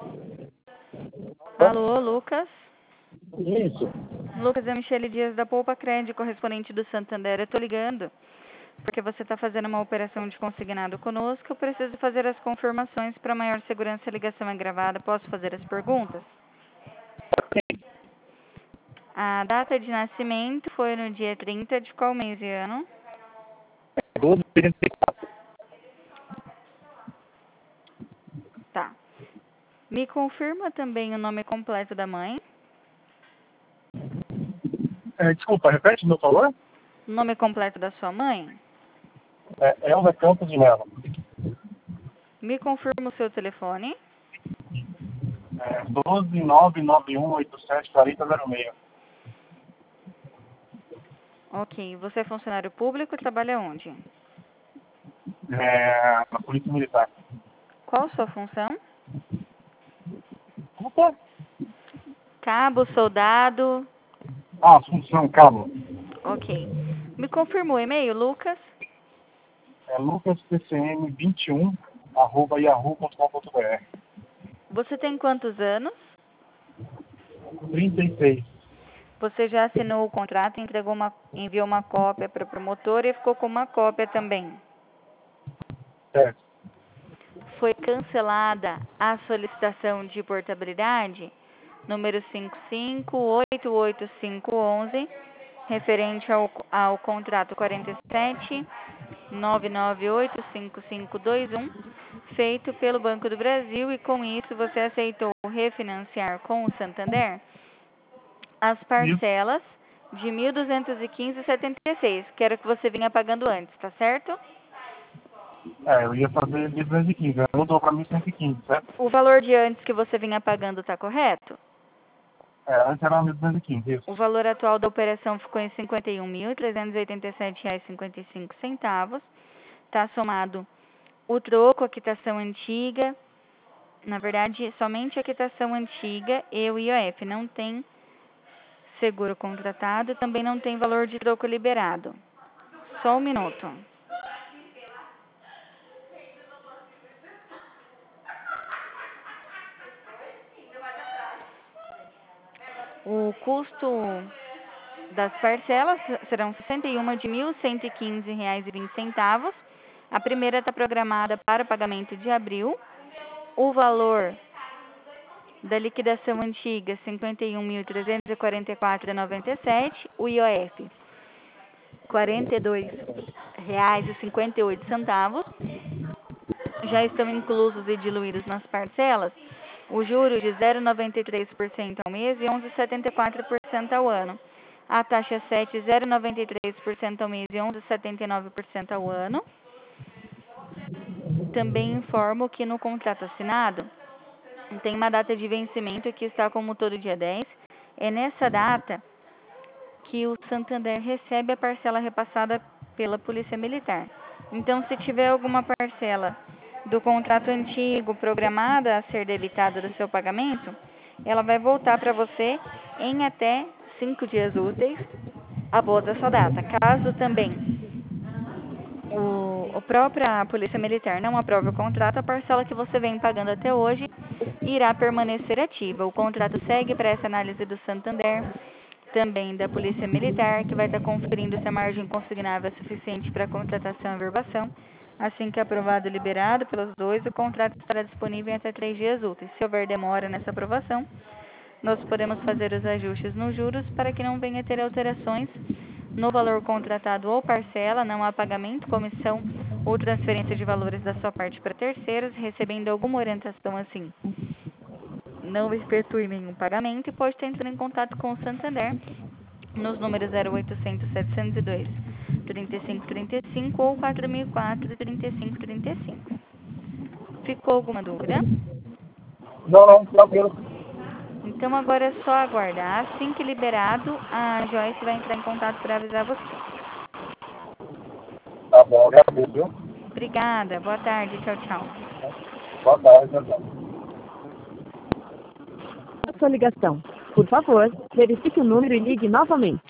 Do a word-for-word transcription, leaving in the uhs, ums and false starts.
Alô, Lucas? Isso. Lucas, é Michele Dias da Poupa Crédito, correspondente do Santander. Eu tô ligando porque você está fazendo uma operação de consignado conosco. Eu preciso fazer as confirmações para maior segurança. A ligação é gravada. Posso fazer as perguntas? A data de nascimento foi no dia trinta de qual mês e ano? doze de trinta e quatro. Tá. Me confirma também o nome completo da mãe? É, desculpa, repete o meu valor? O nome completo da sua mãe? É Elza Campos de Mello. Me confirma o seu telefone? É doze nove nove um oito sete quatro zero zero seis. Ok. Você é funcionário público e trabalha onde? É, na Polícia Militar. Qual sua função? Opa! Cabo, soldado. Ah, Assunção, cabo. Ok. Me confirma o e-mail, Lucas? É lucaspcm21 arroba yahoo ponto com ponto br. Você tem quantos anos? trinta e seis. Você já assinou o contrato, entregou uma, enviou uma cópia para o promotor e ficou com uma cópia também. Certo. Foi cancelada a solicitação de portabilidade número cinco cinco oito oito cinco um um, referente ao, ao contrato quarenta e sete nove nove oito cinco cinco dois um, feito pelo Banco do Brasil, e com isso você aceitou refinanciar com o Santander as parcelas de mil duzentos e quinze vírgula setenta e seis, que era o que você vinha pagando antes, tá certo? É, eu ia fazer de duzentos e quinze. Ela mudou para mil cento e quinze, certo? O valor de antes que você vinha pagando está correto? É, antes era mil duzentos e quinze, isso. O valor atual da operação ficou em cinquenta e um mil trezentos e oitenta e sete reais e cinquenta e cinco centavos. Está somado o troco, a quitação antiga. Na verdade, somente a quitação antiga e o I O F. Não tem seguro contratado, também não tem valor de troco liberado. Só um minuto. O custo das parcelas serão sessenta e uma de mil cento e quinze reais e vinte centavos. A primeira está programada para pagamento de abril. O valor da liquidação antiga, cinquenta e um mil trezentos e quarenta e quatro reais e noventa e sete centavos. O I O F, quarenta e dois reais e cinquenta e oito centavos. Já estão inclusos e diluídos nas parcelas os juros de zero vírgula noventa e três por cento ao mês e onze vírgula setenta e quatro por cento ao ano. A taxa sete, zero vírgula noventa e três por cento ao mês e onze vírgula setenta e nove por cento ao ano. Também informo que no contrato assinado tem uma data de vencimento que está como todo dia dez. É nessa data que o Santander recebe a parcela repassada pela Polícia Militar. Então, se tiver alguma parcela do contrato antigo programada a ser debitada do seu pagamento, ela vai voltar para você em até cinco dias úteis após essa data. Caso também o, a própria Polícia Militar não aprove o contrato, a parcela que você vem pagando até hoje irá permanecer ativa. O contrato segue para essa análise do Santander, também da Polícia Militar, que vai estar conferindo se a margem consignável é suficiente para contratação e averbação. Assim que aprovado e liberado pelos dois, o contrato estará disponível em até três dias úteis. Se houver demora nessa aprovação, nós podemos fazer os ajustes nos juros para que não venha a ter alterações no valor contratado ou parcela, não há pagamento, comissão ou transferência de valores da sua parte para terceiros. Recebendo alguma orientação assim, não efetue nenhum pagamento, e pode estar entrando em contato com o Santander nos números zero oitocentos, setecentos e dois, trinta e cinco trinta e cinco ou quatro mil e quatro, trinta e cinco trinta e cinco. Ficou alguma dúvida? Não, não, tranquilo. Então agora é só aguardar. Assim que liberado, a Joyce vai entrar em contato para avisar você. Tá bom, agradeço, viu? Obrigada. Boa tarde. Tchau, tchau. Boa tarde, tchau, tchau. A sua ligação. Por favor, verifique o número e ligue novamente.